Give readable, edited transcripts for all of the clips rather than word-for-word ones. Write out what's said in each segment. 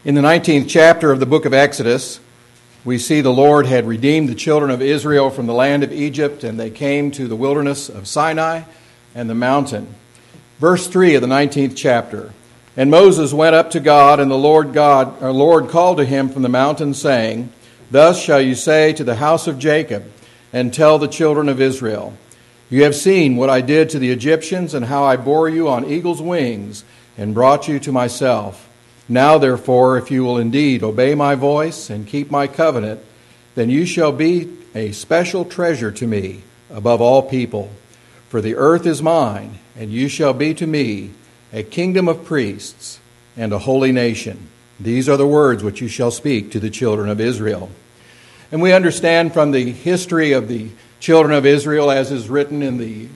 In the 19th chapter of the book of Exodus, we see the Lord had redeemed the children of Israel from the land of Egypt, and they came to the wilderness of Sinai and the mountain. Verse 3 of the 19th chapter, "And Moses went up to God, and the Lord called to him from the mountain, saying, Thus shall you say to the house of Jacob, and tell the children of Israel, You have seen what I did to the Egyptians, and how I bore you on eagle's wings, and brought you to myself. Now, therefore, if you will indeed obey my voice and keep my covenant, then you shall be a special treasure to me above all people. For the earth is mine, and you shall be to me a kingdom of priests and a holy nation. These are the words which you shall speak to the children of Israel." And we understand from the history of the children of Israel, as is written in the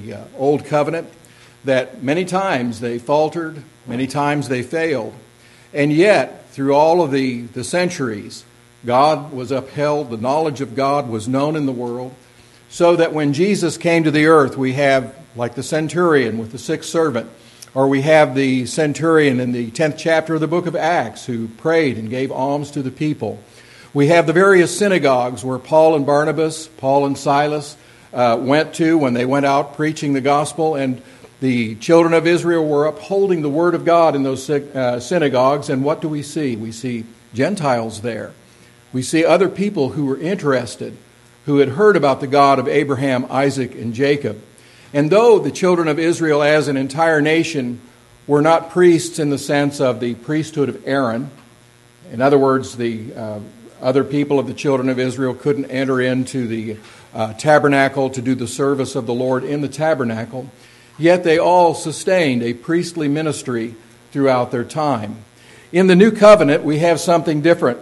Old Covenant, that many times they faltered, many times they failed. And yet, through all of the centuries, God was upheld, the knowledge of God was known in the world, so that when Jesus came to the earth, we have, like the centurion with the sick servant, or we have the centurion in the 10th chapter of the book of Acts who prayed and gave alms to the people. We have the various synagogues where Paul and Barnabas, Paul and Silas went to when they went out preaching the gospel, and the children of Israel were upholding the word of God in those synagogues. And what do we see? We see Gentiles there. We see other people who were interested, who had heard about the God of Abraham, Isaac, and Jacob. And though the children of Israel as an entire nation were not priests in the sense of the priesthood of Aaron, in other words, the other people of the children of Israel couldn't enter into the tabernacle to do the service of the Lord in the tabernacle, yet they all sustained a priestly ministry throughout their time. In the New Covenant, we have something different.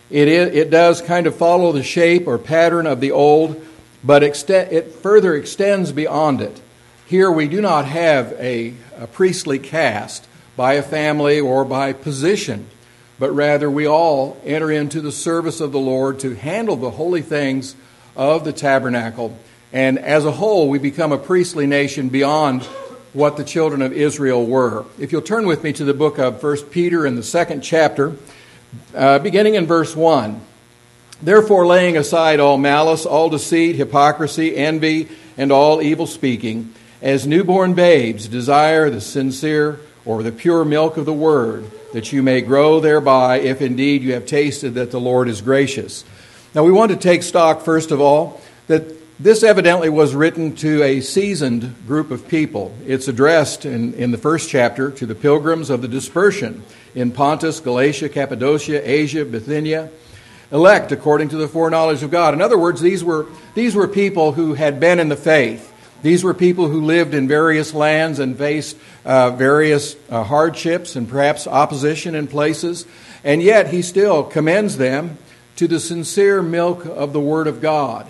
It does kind of follow the shape or pattern of the Old, but it further extends beyond it. Here we do not have a priestly caste by a family or by position, but rather we all enter into the service of the Lord to handle the holy things of the tabernacle. And as a whole, we become a priestly nation beyond what the children of Israel were. If you'll turn with me to the book of 1 Peter in the 2nd chapter, beginning in verse 1. "Therefore, laying aside all malice, all deceit, hypocrisy, envy, and all evil speaking, as newborn babes desire the sincere or the pure milk of the word, that you may grow thereby, if indeed you have tasted that the Lord is gracious." Now, we want to take stock, first of all, that this evidently was written to a seasoned group of people. It's addressed in the first chapter to the pilgrims of the dispersion in Pontus, Galatia, Cappadocia, Asia, Bithynia, elect according to the foreknowledge of God. In other words, these were people who had been in the faith. These were people who lived in various lands and faced various hardships and perhaps opposition in places. And yet he still commends them to the sincere milk of the Word of God.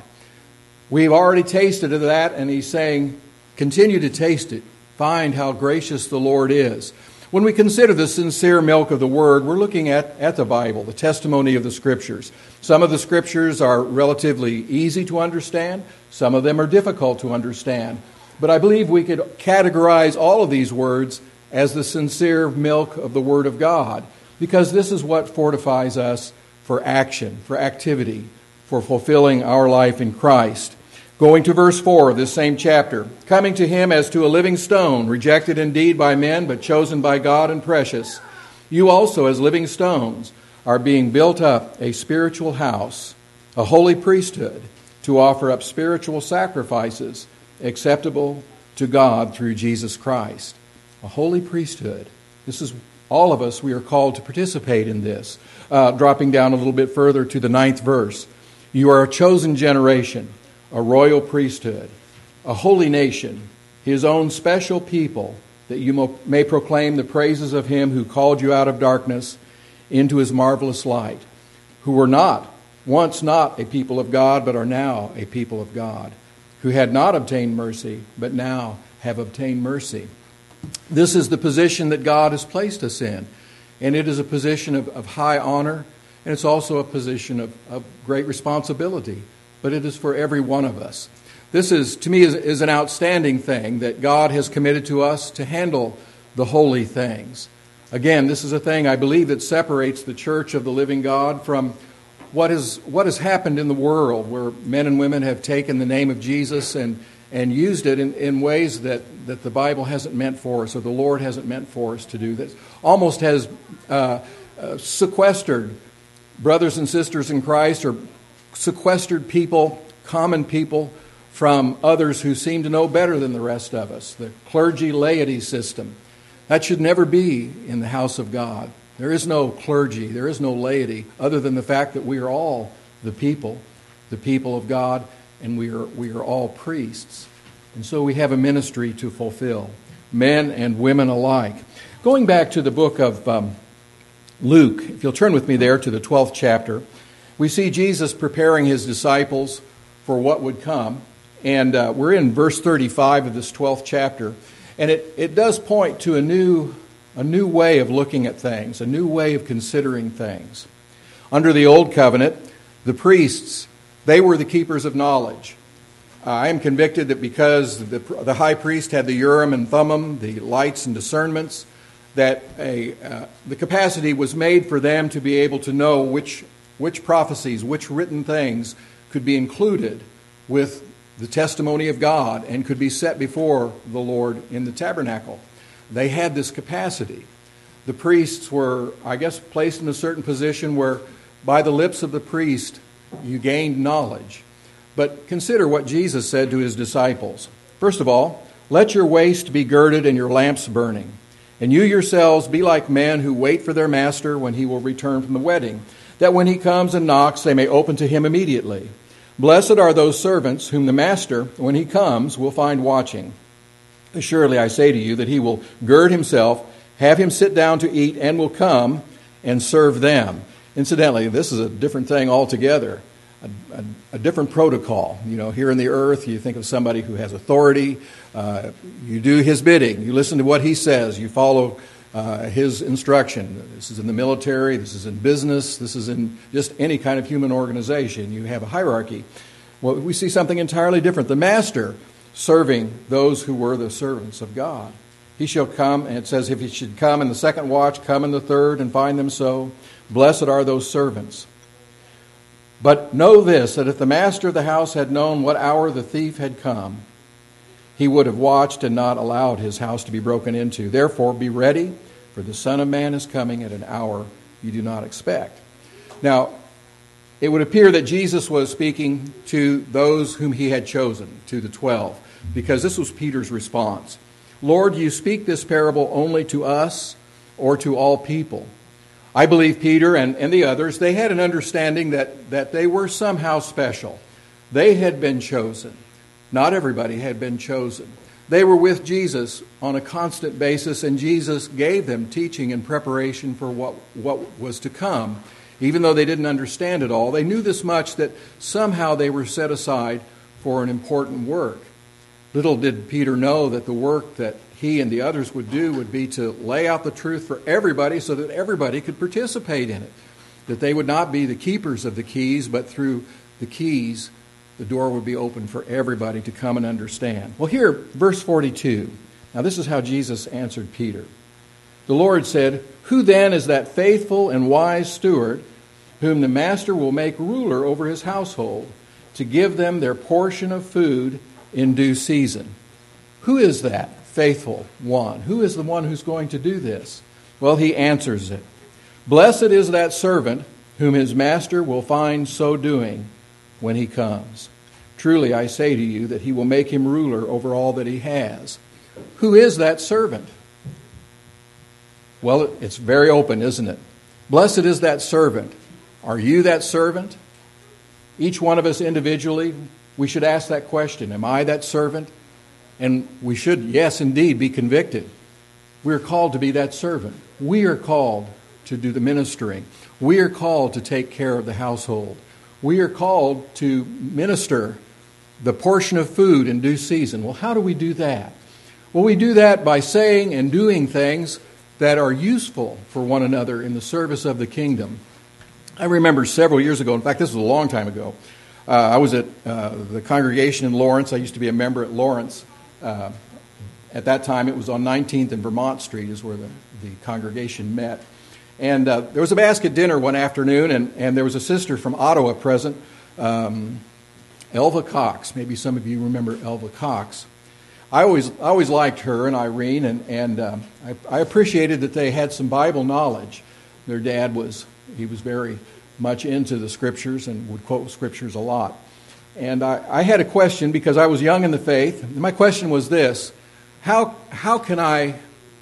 We've already tasted of that, and he's saying, continue to taste it. Find how gracious the Lord is. When we consider the sincere milk of the Word, we're looking at the Bible, the testimony of the Scriptures. Some of the Scriptures are relatively easy to understand. Some of them are difficult to understand. But I believe we could categorize all of these words as the sincere milk of the Word of God, because this is what fortifies us for action, for activity, for fulfilling our life in Christ. Going to verse 4 of this same chapter, "Coming to him as to a living stone, rejected indeed by men, but chosen by God and precious, you also as living stones are being built up a spiritual house, a holy priesthood, to offer up spiritual sacrifices acceptable to God through Jesus Christ." A holy priesthood. This is all of us, we are called to participate in this. Dropping down a little bit further to the 9th verse, "You are a chosen generation, a royal priesthood, a holy nation, his own special people, that you may proclaim the praises of him who called you out of darkness into his marvelous light, who were once not a people of God, but are now a people of God, who had not obtained mercy, but now have obtained mercy." This is the position that God has placed us in, and it is a position of high honor, and it's also a position of great responsibility. But it is for every one of us. This is, to me, is an outstanding thing that God has committed to us to handle the holy things. Again, this is a thing I believe that separates the church of the living God from what has happened in the world, where men and women have taken the name of Jesus and used it in ways that the Bible hasn't meant for us, or the Lord hasn't meant for us to do. This almost has sequestered brothers and sisters in Christ, or sequestered people, common people, from others who seem to know better than the rest of us. The clergy laity system. That should never be in the house of God. There is no clergy, there is no laity, other than the fact that we are all the people of God, and we are all priests. And so we have a ministry to fulfill, men and women alike. Going back to the book of Luke, if you'll turn with me there to the 12th chapter, we see Jesus preparing his disciples for what would come. And we're in verse 35 of this 12th chapter. And it does point to a new way of looking at things, a new way of considering things. Under the Old Covenant, the priests, they were the keepers of knowledge. I am convicted that because the high priest had the Urim and Thummim, the lights and discernments, that the capacity was made for them to be able to know which prophecies, which written things could be included with the testimony of God and could be set before the Lord in the tabernacle. They had this capacity. The priests were, I guess, placed in a certain position where by the lips of the priest you gained knowledge. But consider what Jesus said to his disciples. First of all, let your waist be girded and your lamps burning. And you yourselves be like men who wait for their master when he will return from the wedding, that when he comes and knocks, they may open to him immediately. Blessed are those servants whom the master, when he comes, will find watching. Assuredly, I say to you that he will gird himself, have him sit down to eat, and will come and serve them. Incidentally, this is a different thing altogether, a different protocol. You know, here in the earth, you think of somebody who has authority. You do his bidding. You listen to what he says. You follow his instruction. This is in the military. This is in business. This is in just any kind of human organization. You have a hierarchy. Well, we see something entirely different. The master serving those who were the servants of God. He shall come, and it says, if he should come in the second watch, come in the third, and find them so. Blessed are those servants. But know this, that if the master of the house had known what hour the thief had come, he would have watched and not allowed his house to be broken into. Therefore, be ready, for the Son of Man is coming at an hour you do not expect. Now, it would appear that Jesus was speaking to those whom he had chosen, to the 12, because this was Peter's response. Lord, you speak this parable only to us or to all people? I believe Peter and the others, they had an understanding that they were somehow special. They had been chosen. Not everybody had been chosen. They were with Jesus on a constant basis, and Jesus gave them teaching and preparation for what was to come. Even though they didn't understand it all, they knew this much, that somehow they were set aside for an important work. Little did Peter know that the work that he and the others would do would be to lay out the truth for everybody so that everybody could participate in it. That they would not be the keepers of the keys, but through the keys, the door would be open for everybody to come and understand. Well, here, verse 42. Now, this is how Jesus answered Peter. The Lord said, who then is that faithful and wise steward whom the master will make ruler over his household to give them their portion of food in due season? Who is that faithful one? Who is the one who's going to do this? Well, he answers it. Blessed is that servant whom his master will find so doing when he comes. Truly, I say to you that he will make him ruler over all that he has. Who is that servant? Well, it's very open, isn't it? Blessed is that servant. Are you that servant? Each one of us individually, we should ask that question. Am I that servant? And we should, yes, indeed, be convicted. We are called to be that servant. We are called to do the ministering. We are called to take care of the household. We are called to minister the portion of food in due season. Well, how do we do that? Well, we do that by saying and doing things that are useful for one another in the service of the kingdom. I remember several years ago, in fact, this was a long time ago, I was at the congregation in Lawrence. I used to be a member at Lawrence At that time, it was on 19th and Vermont Street is where the congregation met. And there was a basket dinner one afternoon, and there was a sister from Ottawa present, Elva Cox. Maybe some of you remember Elva Cox. I always liked her and Irene, and I appreciated that they had some Bible knowledge. Their dad was very much into the Scriptures and would quote Scriptures a lot. And I had a question because I was young in the faith. My question was this: How can I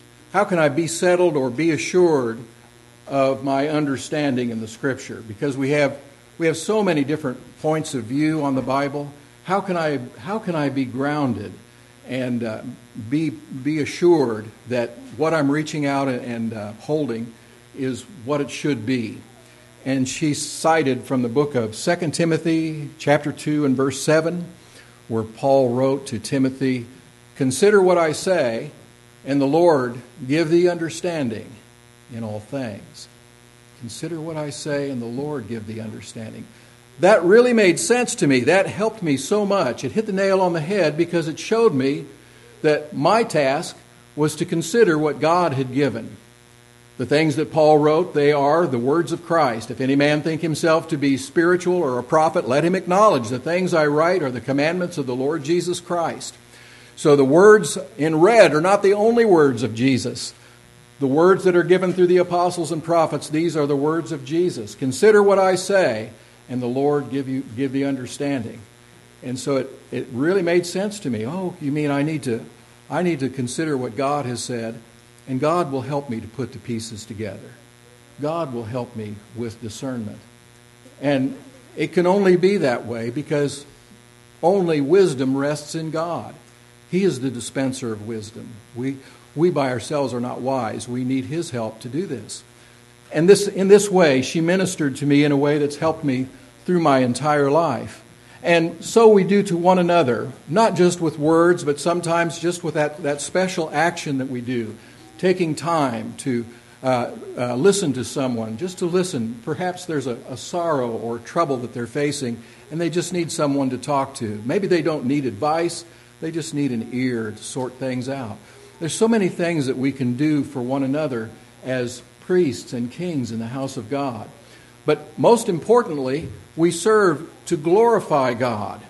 be settled or be assured of my understanding in the Scripture? Because we have so many different points of view on the Bible. How can I be grounded and be assured that what I'm reaching out and holding is what it should be? And she cited from the book of 2 Timothy chapter 2 and verse 7, where Paul wrote to Timothy, "Consider what I say, and the Lord give thee understanding in all things." Consider what I say, and the Lord give thee understanding. That really made sense to me. That helped me so much. It hit the nail on the head because it showed me that my task was to consider what God had given. The things that Paul wrote, they are the words of Christ. If any man think himself to be spiritual or a prophet, let him acknowledge the things I write are the commandments of the Lord Jesus Christ. So the words in red are not the only words of Jesus. The words that are given through the apostles and prophets, these are the words of Jesus. Consider what I say, and the Lord give the understanding. And so it really made sense to me. Oh, you mean I need to consider what God has said, and God will help me to put the pieces together. God will help me with discernment. And it can only be that way because only wisdom rests in God. He is the dispenser of wisdom. We by ourselves are not wise. We need His help to do this. And in this way, she ministered to me in a way that's helped me through my entire life. And so we do to one another, not just with words, but sometimes just with that special action that we do. Taking time to listen to someone, just to listen. Perhaps there's a sorrow or trouble that they're facing, and they just need someone to talk to. Maybe they don't need advice. They just need an ear to sort things out. There's so many things that we can do for one another as priests and kings in the house of God. But most importantly, we serve to glorify God.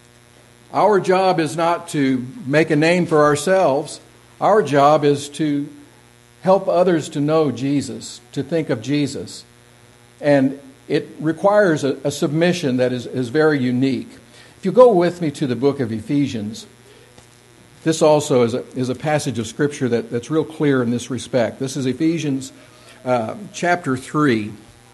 Our job is not to make a name for ourselves. Our job is to help others to know Jesus, to think of Jesus. And it requires a submission that is very unique. If you go with me to the book of Ephesians, this also is a passage of Scripture that's real clear in this respect. This is Ephesians chapter 3.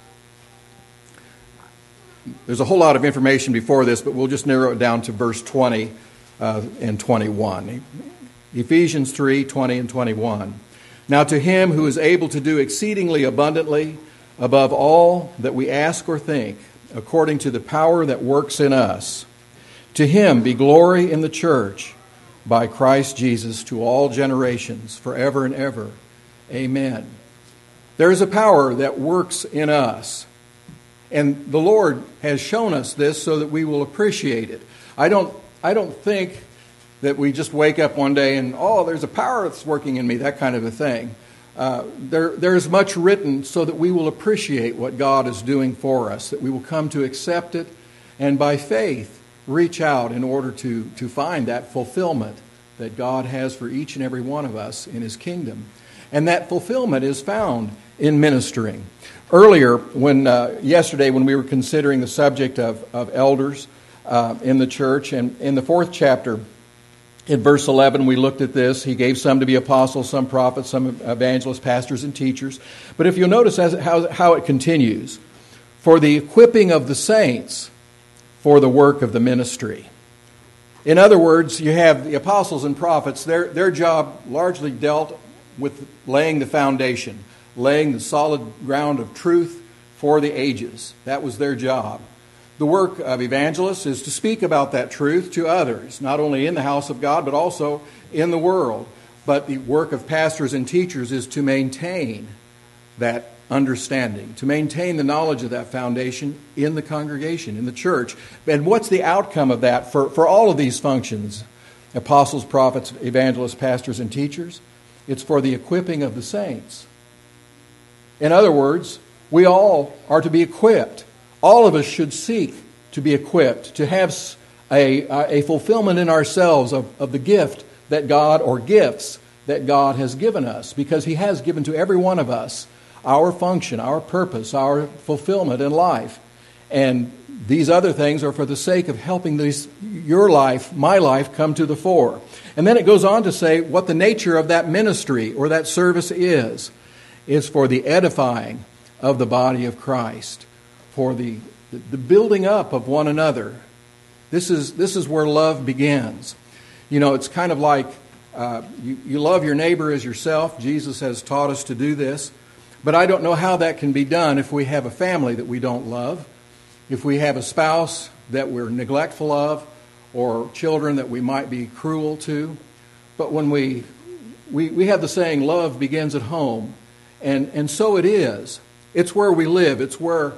There's a whole lot of information before this, but we'll just narrow it down to verse 20 and 21. Ephesians 3, 20 and 21. Now to Him who is able to do exceedingly abundantly above all that we ask or think, according to the power that works in us, to Him be glory in the church by Christ Jesus to all generations, forever and ever. Amen. There is a power that works in us. And the Lord has shown us this so that we will appreciate it. I don't think that we just wake up one day and, there's a power that's working in me, that kind of a thing. There's much written so that we will appreciate what God is doing for us, that we will come to accept it, and by faith reach out in order to find that fulfillment that God has for each and every one of us in His kingdom. And that fulfillment is found in ministering. Earlier, yesterday when we were considering the subject of elders in the church, and in the 4th chapter, in verse 11, we looked at this. He gave some to be apostles, some prophets, some evangelists, pastors, and teachers. But if you'll notice how it continues, for the equipping of the saints for the work of the ministry. In other words, you have the apostles and prophets. Their job largely dealt with laying the foundation, laying the solid ground of truth for the ages. That was their job. The work of evangelists is to speak about that truth to others, not only in the house of God, but also in the world. But the work of pastors and teachers is to maintain that understanding, to maintain the knowledge of that foundation in the congregation, in the church. And what's the outcome of that for all of these functions? apostles, prophets, evangelists, pastors, and teachers. It's for the equipping of the saints. In other words, we all are to be equipped. All of us should seek to be equipped, to have a fulfillment in ourselves of the gift that God, or gifts that God has given us, because He has given to every one of us our function, our purpose, our fulfillment in life. And these other things are for the sake of helping your life, my life, come to the fore. And then it goes on to say what the nature of that ministry or that service is. It's for the edifying of the body of Christ, for the building up of one another. This is where love begins. You know, it's kind of like you love your neighbor as yourself. Jesus has taught us to do this. But I don't know how that can be done if we have a family that we don't love, if we have a spouse that we're neglectful of, or children that we might be cruel to. But when we have the saying, love begins at home. And so it is. It's where we live. It's where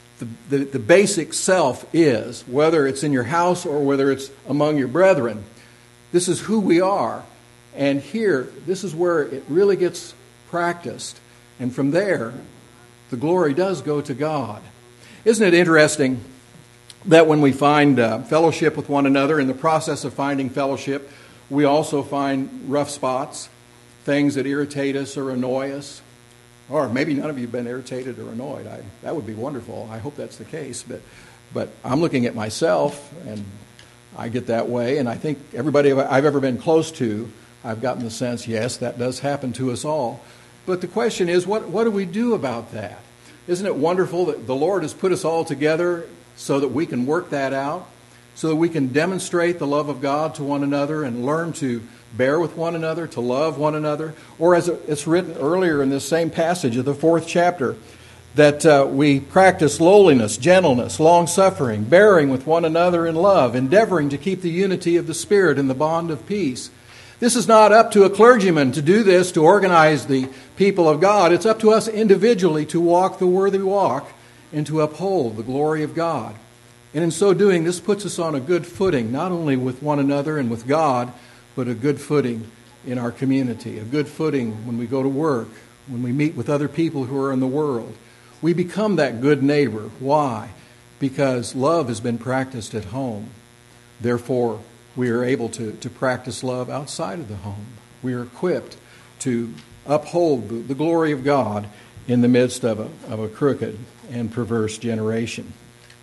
the basic self is, whether it's in your house or whether it's among your brethren. This is who we are. And here, this is where it really gets practiced. And from there, the glory does go to God. Isn't it interesting that when we find fellowship with one another, in the process of finding fellowship, we also find rough spots, things that irritate us or annoy us? Or maybe none of you have been irritated or annoyed. That would be wonderful. I hope that's the case. But I'm looking at myself, and I get that way. And I think everybody I've ever been close to, I've gotten the sense, yes, that does happen to us all. But the question is, what do we do about that? Isn't it wonderful that the Lord has put us all together so that we can work that out, so that we can demonstrate the love of God to one another and learn to bear with one another, to love one another? Or as it's written earlier in this same passage of the 4th chapter, that we practice lowliness, gentleness, long-suffering, bearing with one another in love, endeavoring to keep the unity of the Spirit in the bond of peace. This is not up to a clergyman to do this, to organize the people of God. It's up to us individually to walk the worthy walk and to uphold the glory of God. And in so doing, this puts us on a good footing, not only with one another and with God, but a good footing in our community, a good footing when we go to work, when we meet with other people who are in the world. We become that good neighbor. Why? Because love has been practiced at home. Therefore, we are able to practice love outside of the home. We are equipped to uphold the glory of God in the midst of a crooked and perverse generation.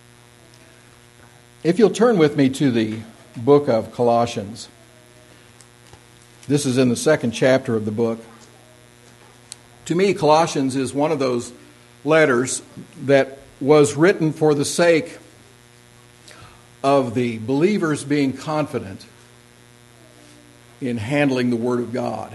If you'll turn with me to the book of Colossians. This is in the 2nd chapter of the book. To me, Colossians is one of those letters that was written for the sake of the believers being confident in handling the Word of God.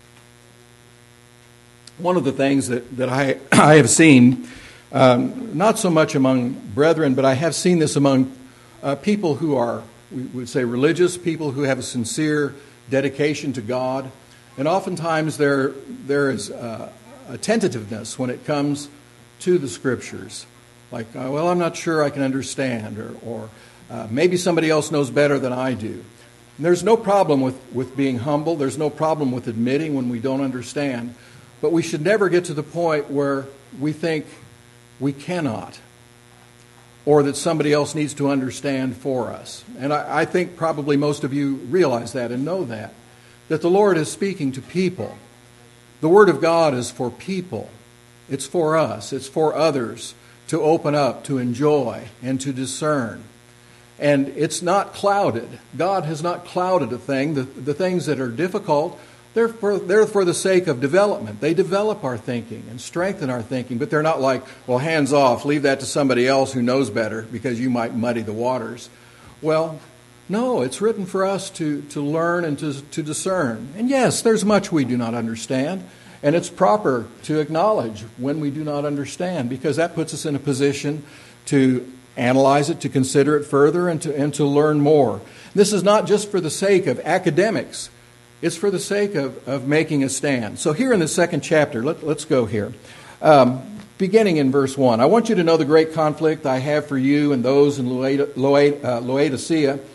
One of the things that I have seen, not so much among brethren, but I have seen this among people who are, we would say, religious, people who have a sincere dedication to God. And oftentimes there is a tentativeness when it comes to the Scriptures. Like, well, I'm not sure I can understand, or maybe somebody else knows better than I do. And there's no problem with being humble. There's no problem with admitting when we don't understand. But we should never get to the point where we think we cannot, or that somebody else needs to understand for us. And I think probably most of you realize that and know that the Lord is speaking to people. The Word of God is for people. It's for us. It's for others to open up, to enjoy, and to discern. And it's not clouded. God has not clouded a thing. The things that are difficult, they're for the sake of development. They develop our thinking and strengthen our thinking. But they're not like, well, hands off, leave that to somebody else who knows better because you might muddy the waters. Well, no, it's written for us to learn and to discern. And yes, there's much we do not understand. And it's proper to acknowledge when we do not understand, because that puts us in a position to analyze it, to consider it further, and to learn more. This is not just for the sake of academics. It's for the sake of making a stand. So here in the 2nd chapter, let's go here. Beginning in verse 1. I want you to know the great conflict I have for you and those in Laodicea,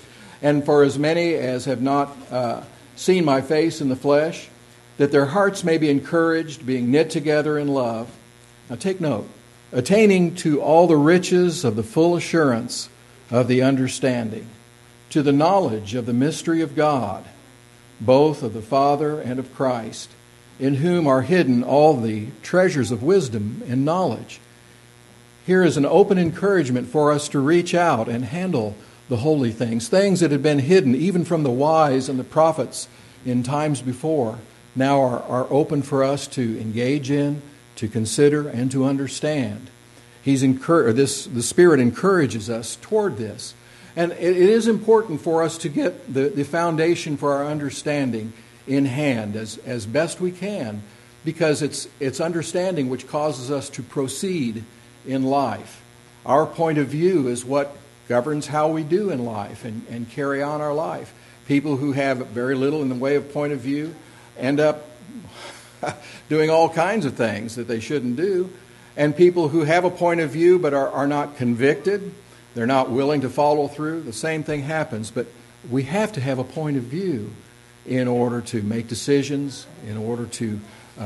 And for as many as have not seen my face in the flesh, that their hearts may be encouraged, being knit together in love. Now take note. Attaining to all the riches of the full assurance of the understanding, to the knowledge of the mystery of God, both of the Father and of Christ, in whom are hidden all the treasures of wisdom and knowledge. Here is an open encouragement for us to reach out and handle the holy things, things that had been hidden even from the wise and the prophets in times before, now are open for us to engage in, to consider, and to understand. The Spirit encourages us toward this. And it is important for us to get the foundation for our understanding in hand as best we can, because it's understanding which causes us to proceed in life. Our point of view is what governs how we do in life and carry on our life. People who have very little in the way of point of view end up doing all kinds of things that they shouldn't do. And people who have a point of view but are not convicted, they're not willing to follow through, the same thing happens. But we have to have a point of view in order to make decisions, in order to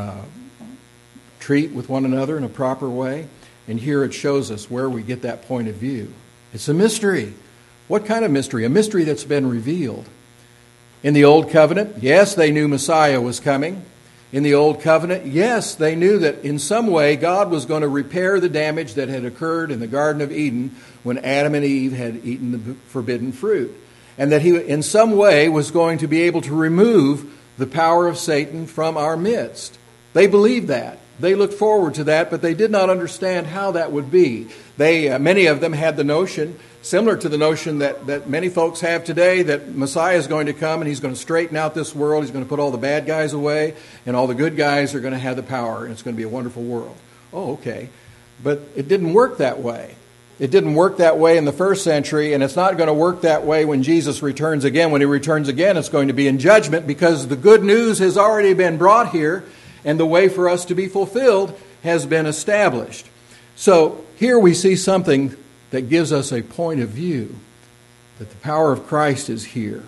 treat with one another in a proper way. And here it shows us where we get that point of view. It's a mystery. What kind of mystery? A mystery that's been revealed. In the Old Covenant, yes, they knew Messiah was coming. In the Old Covenant, yes, they knew that in some way God was going to repair the damage that had occurred in the Garden of Eden when Adam and Eve had eaten the forbidden fruit. And that He, in some way, was going to be able to remove the power of Satan from our midst. They believed that. They looked forward to that, but they did not understand how that would be. Many of them had the notion, similar to the notion that many folks have today, that Messiah is going to come and He's going to straighten out this world. He's going to put all the bad guys away, and all the good guys are going to have the power, and it's going to be a wonderful world. Oh, okay. But it didn't work that way. It didn't work that way in the first century, and it's not going to work that way when Jesus returns again. When He returns again, it's going to be in judgment, because the good news has already been brought here, and the way for us to be fulfilled has been established. So here we see something that gives us a point of view, that the power of Christ is here.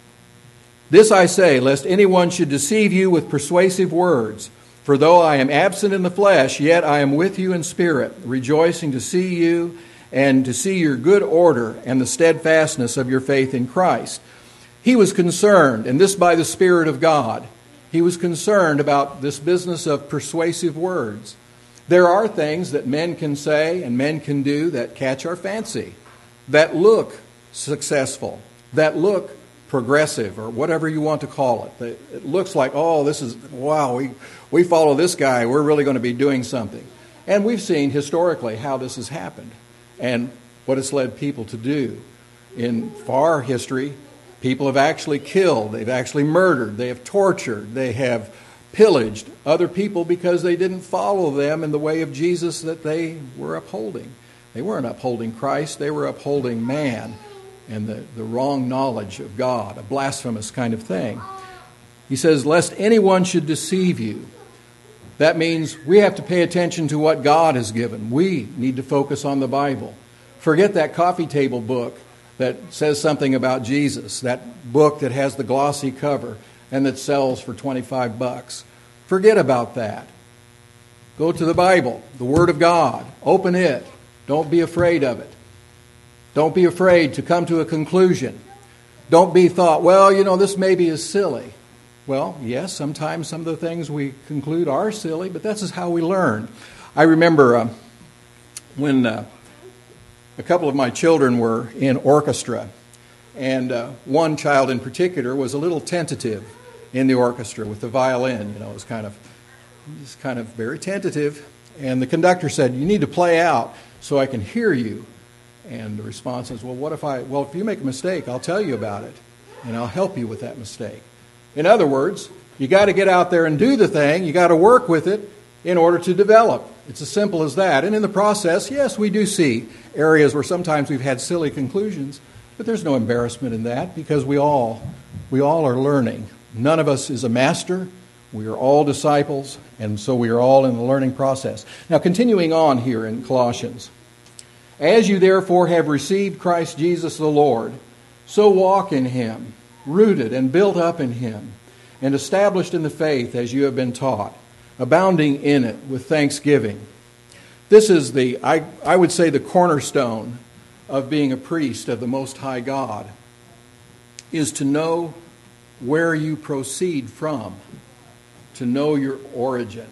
This I say, lest anyone should deceive you with persuasive words. For though I am absent in the flesh, yet I am with you in spirit, rejoicing to see you and to see your good order and the steadfastness of your faith in Christ. He was concerned, and this by the Spirit of God, he was concerned about this business of persuasive words. There are things that men can say and men can do that catch our fancy, that look successful, that look progressive, or whatever you want to call it. It looks like, oh, this is, wow, we follow this guy, we're really going to be doing something. And we've seen historically how this has happened and what it's led people to do. In far history, people have actually killed, they've actually murdered, they have tortured, they have pillaged other people because they didn't follow them in the way of Jesus that they were upholding. They weren't upholding Christ, they were upholding man and the wrong knowledge of God, a blasphemous kind of thing. He says, lest anyone should deceive you. That means we have to pay attention to what God has given. We need to focus on the Bible. Forget that coffee table book that says something about Jesus, that book that has the glossy cover and that sells for $25. Forget about that. Go to the Bible, the Word of God. Open it. Don't be afraid of it. Don't be afraid to come to a conclusion. Don't be thought, well, this maybe is silly. Well, yes, sometimes some of the things we conclude are silly, but that's just how we learn. I remember when a couple of my children were in orchestra, and one child in particular was a little tentative in the orchestra with the violin. It was kind of very tentative. And the conductor said, "You need to play out so I can hear you." And the response is, well, if you make a mistake, I'll tell you about it, and I'll help you with that mistake. In other words, you got to get out there and do the thing. You got to work with it in order to develop. It's as simple as that. And in the process, yes, we do see areas where sometimes we've had silly conclusions, but there's no embarrassment in that because we all are learning. None of us is a master. We are all disciples, and so we are all in the learning process. Now, continuing on here in Colossians. As you therefore have received Christ Jesus the Lord, So walk in Him, rooted and built up in Him, and established in the faith as you have been taught, abounding in it with thanksgiving. This is I would say, the cornerstone of being a priest of the Most High God, is to know where you proceed from, to know your origin.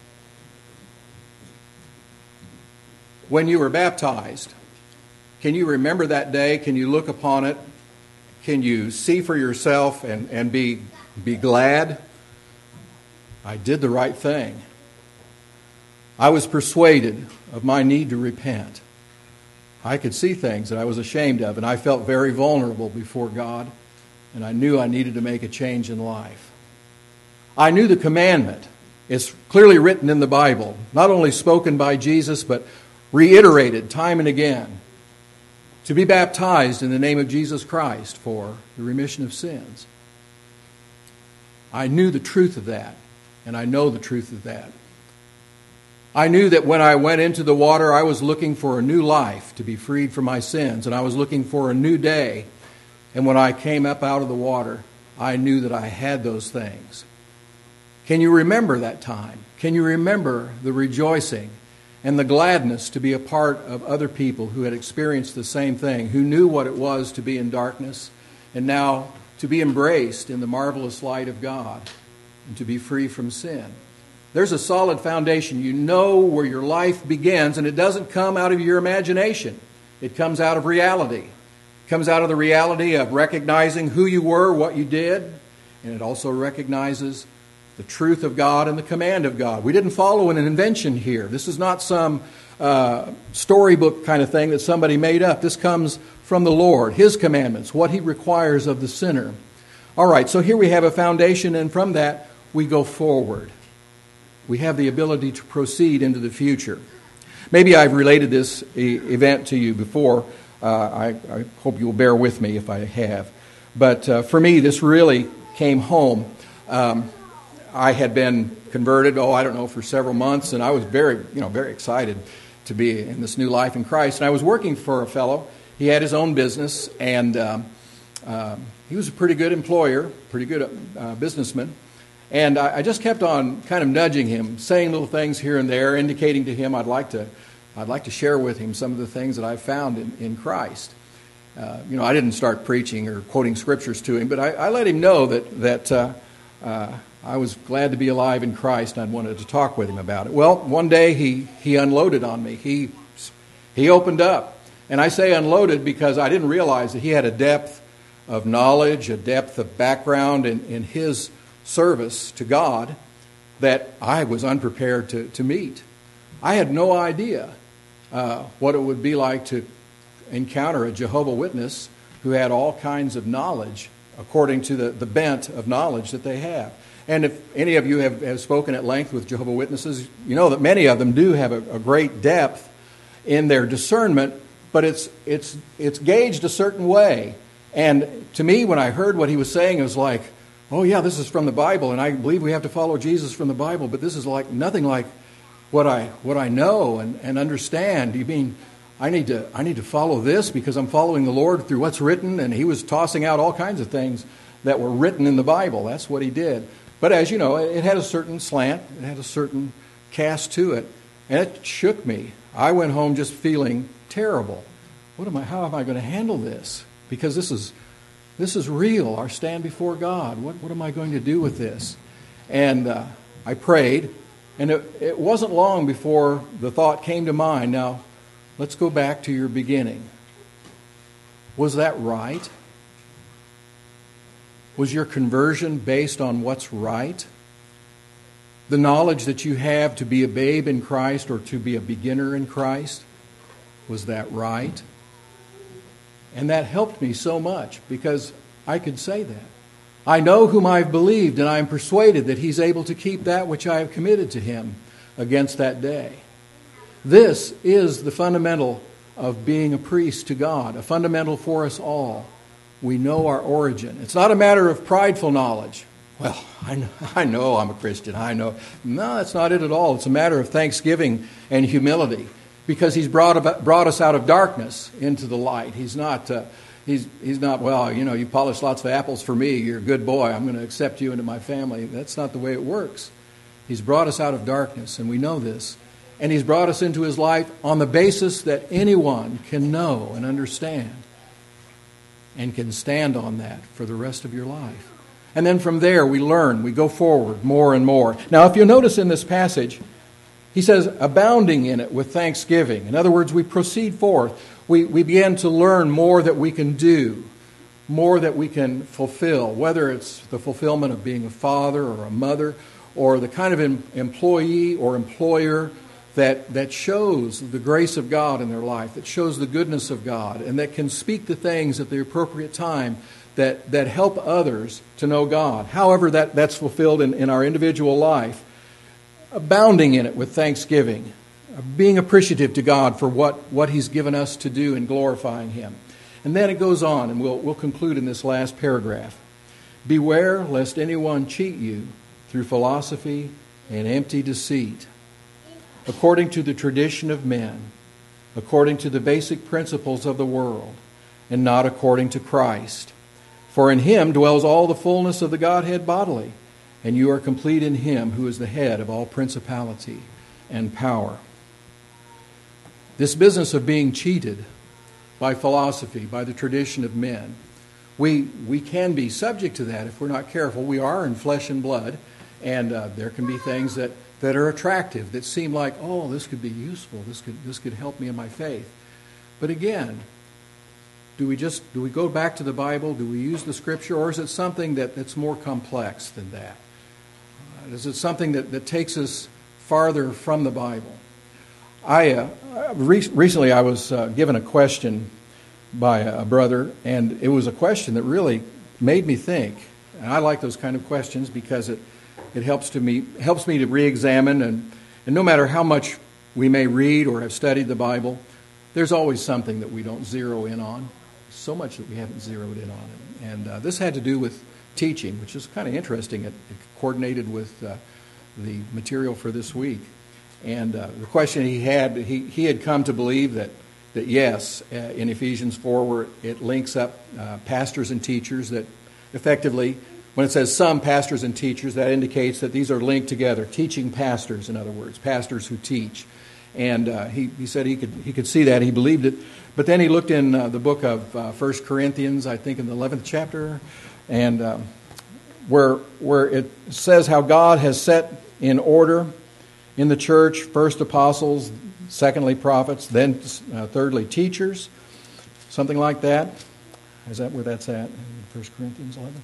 When you were baptized, can you remember that day? Can you look upon it? Can you see for yourself and be glad? I did the right thing. I was persuaded of my need to repent. I could see things that I was ashamed of, and I felt very vulnerable before God, and I knew I needed to make a change in life. I knew the commandment. It's clearly written in the Bible, not only spoken by Jesus, but reiterated time and again, to be baptized in the name of Jesus Christ for the remission of sins. I knew the truth of that, and I know the truth of that. I knew that when I went into the water, I was looking for a new life to be freed from my sins, and I was looking for a new day. And when I came up out of the water, I knew that I had those things. Can you remember that time? Can you remember the rejoicing and the gladness to be a part of other people who had experienced the same thing, who knew what it was to be in darkness, and now to be embraced in the marvelous light of God and to be free from sin? There's a solid foundation. You know where your life begins, and it doesn't come out of your imagination. It comes out of reality. It comes out of the reality of recognizing who you were, what you did, and it also recognizes the truth of God and the command of God. We didn't follow an invention here. This is not some storybook kind of thing that somebody made up. This comes from the Lord, His commandments, what He requires of the sinner. All right, so here we have a foundation, and from that we go forward. We have the ability to proceed into the future. Maybe I've related this event to you before. I hope you'll bear with me if I have. But for me, this really came home. I had been converted, for several months, and I was very excited to be in this new life in Christ. And I was working for a fellow. He had his own business, and he was a pretty good employer, pretty good businessman. And I just kept on kind of nudging him, saying little things here and there, indicating to him I'd like to share with him some of the things that I've found in Christ. I didn't start preaching or quoting scriptures to him, but I let him know that I was glad to be alive in Christ, and I wanted to talk with him about it. Well, one day he unloaded on me. He opened up. And I say unloaded because I didn't realize that he had a depth of knowledge, a depth of background in his service to God that I was unprepared to meet. I had no idea what it would be like to encounter a Jehovah's Witness who had all kinds of knowledge according to the bent of knowledge that they have. And if any of you have spoken at length with Jehovah's Witnesses, you know that many of them do have a great depth in their discernment, but it's gauged a certain way. And to me, when I heard what he was saying, it was like, oh yeah, this is from the Bible, and I believe we have to follow Jesus from the Bible, but this is like nothing like what I know and understand. You mean I need to follow this because I'm following the Lord through what's written? And he was tossing out all kinds of things that were written in the Bible. That's what he did. But as you know, it had a certain slant, it had a certain cast to it, and it shook me. I went home just feeling terrible. How am I going to handle this? Because this is real, our stand before God. What am I going to do with this? And I prayed, and it wasn't long before the thought came to mind, now, let's go back to your beginning. Was that right? Was your conversion based on what's right? The knowledge that you have to be a babe in Christ or to be a beginner in Christ, was that right? And that helped me so much because I could say that. I know whom I've believed, and I am persuaded that He's able to keep that which I have committed to Him against that day. This is the fundamental of being a priest to God, a fundamental for us all. We know our origin. It's not a matter of prideful knowledge. Well, I know I'm a Christian. I know. No, that's not it at all. It's a matter of thanksgiving and humility because He's brought us out of darkness into the light. He's not He's not, well, you polish lots of apples for me. You're a good boy. I'm going to accept you into my family. That's not the way it works. He's brought us out of darkness, and we know this. And He's brought us into His light on the basis that anyone can know and understand and can stand on that for the rest of your life. And then from there, we learn. We go forward more and more. Now, if you'll notice in this passage, he says, abounding in it with thanksgiving. In other words, we proceed forth. We begin to learn more that we can do, more that we can fulfill, whether it's the fulfillment of being a father or a mother, or the kind of employee or employer that shows the grace of God in their life, that shows the goodness of God, and that can speak the things at the appropriate time that help others to know God. However that's fulfilled in our individual life. Abounding in it with thanksgiving, being appreciative to God for what He's given us to do in glorifying Him. And then it goes on, and we'll conclude in this last paragraph. Beware lest anyone cheat you through philosophy and empty deceit, according to the tradition of men, according to the basic principles of the world, and not according to Christ. For in Him dwells all the fullness of the Godhead bodily, and you are complete in Him who is the head of all principality and power. This business of being cheated by philosophy, by the tradition of men, we can be subject to that if we're not careful. We are in flesh and blood, and there can be things that are attractive, that seem like, oh, this could be useful, this could help me in my faith. But again, do we go back to the Bible? Do we use the Scripture? Or is it something that's more complex than that? Is it something that takes us farther from the Bible? Recently I was given a question by a brother, and it was a question that really made me think. And I like those kind of questions because it helps me to re-examine, and no matter how much we may read or have studied the Bible, there's always something that we don't zero in on. So much that we haven't zeroed in on it. And this had to do with teaching, which is kind of interesting. It coordinated with the material for this week. And the question he had come to believe that yes, in Ephesians 4, where it links up pastors and teachers, that effectively, when it says some pastors and teachers, that indicates that these are linked together. Teaching pastors, in other words, pastors who teach. And he said he could see that. He believed it. But then he looked in the book of 1 Corinthians, I think in the 11th chapter, and where it says how God has set in order in the church, first apostles, secondly prophets, then thirdly teachers, something like that. Is that where that's at in 1 Corinthians 11?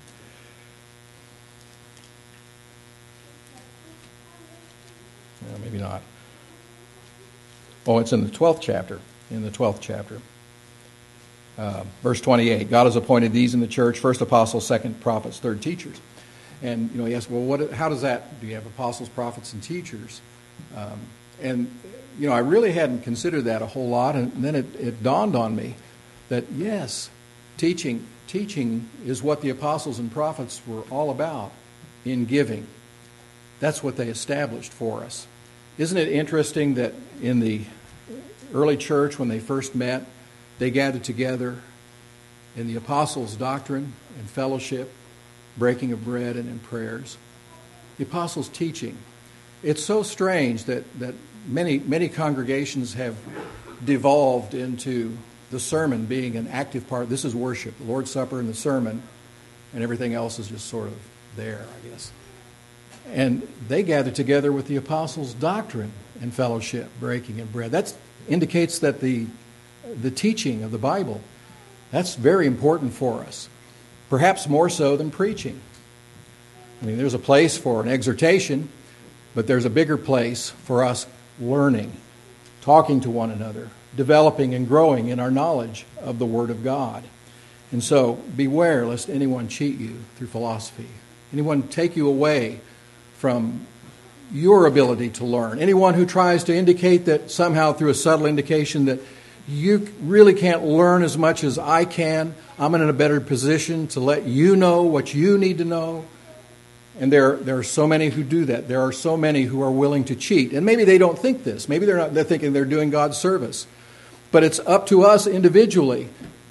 No, maybe not. Oh, it's in the 12th chapter. In the 12th chapter. Verse 28, God has appointed these in the church, first apostles, second prophets, third teachers. And, he asked, well, how does that, do you have apostles, prophets, and teachers? And I really hadn't considered that a whole lot, and then it dawned on me that, yes, teaching is what the apostles and prophets were all about in giving. That's what they established for us. Isn't it interesting that in the early church, when they first met, they gathered together in the apostles' doctrine and fellowship, breaking of bread and in prayers? The apostles' teaching. It's so strange that many congregations have devolved into the sermon being an active part. This is worship, the Lord's Supper and the sermon, and everything else is just sort of there, I guess. And they gathered together with the apostles' doctrine and fellowship, breaking of bread. That indicates that the teaching of the Bible, that's very important for us, perhaps more so than preaching. I mean, there's a place for an exhortation, but there's a bigger place for us learning, talking to one another, developing and growing in our knowledge of the Word of God. And so, beware lest anyone cheat you through philosophy, anyone take you away from your ability to learn, anyone who tries to indicate that somehow through a subtle indication that you really can't learn as much as I can. I'm in a better position to let you know what you need to know. And there are so many who do that. There are so many who are willing to cheat. And maybe they don't think this. Maybe they're thinking they're doing God's service. But it's up to us individually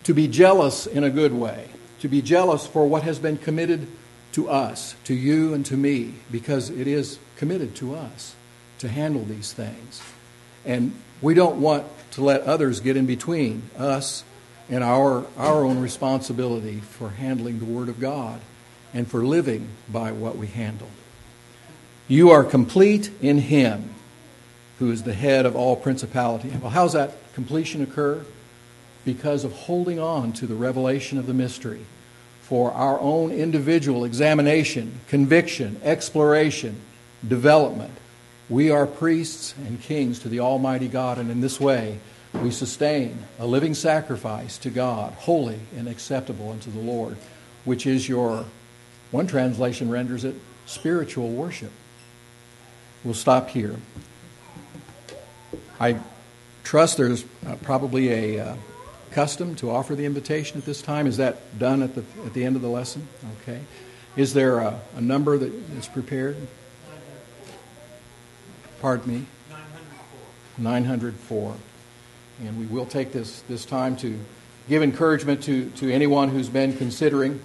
to be jealous in a good way, to be jealous for what has been committed to us, to you and to me, because it is committed to us to handle these things. And we don't want to let others get in between us and our own responsibility for handling the Word of God and for living by what we handle. You are complete in Him, who is the head of all principality. Well, how does that completion occur? Because of holding on to the revelation of the mystery for our own individual examination, conviction, exploration, development. We are priests and kings to the Almighty God, and in this way we sustain a living sacrifice to God, holy and acceptable unto the Lord, which is one translation renders it, spiritual worship. We'll stop here. I trust there's probably a custom to offer the invitation at this time. Is that done at the end of the lesson? Okay. Is there a number that is prepared? Pardon me? 904. And we will take this time to give encouragement to anyone who's been considering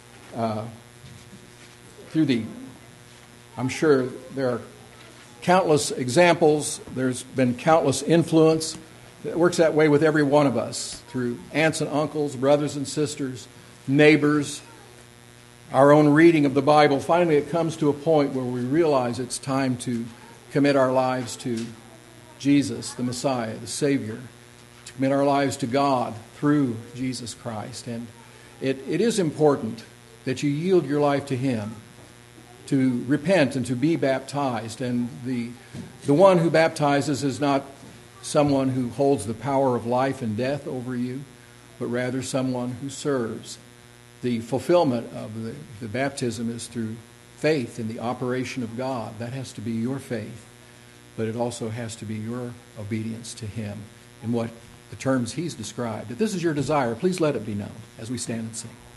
I'm sure there are countless examples. There's been countless influence. It works that way with every one of us, through aunts and uncles, brothers and sisters, neighbors, our own reading of the Bible. Finally, it comes to a point where we realize it's time to commit our lives to Jesus, the Messiah, the Savior, to commit our lives to God through Jesus Christ. And it is important that you yield your life to Him, to repent and to be baptized. And the one who baptizes is not someone who holds the power of life and death over you, but rather someone who serves. The fulfillment of the baptism is through faith in the operation of God. That has to be your faith, but it also has to be your obedience to Him in what the terms He's described. If this is your desire, please let it be known as we stand and sing.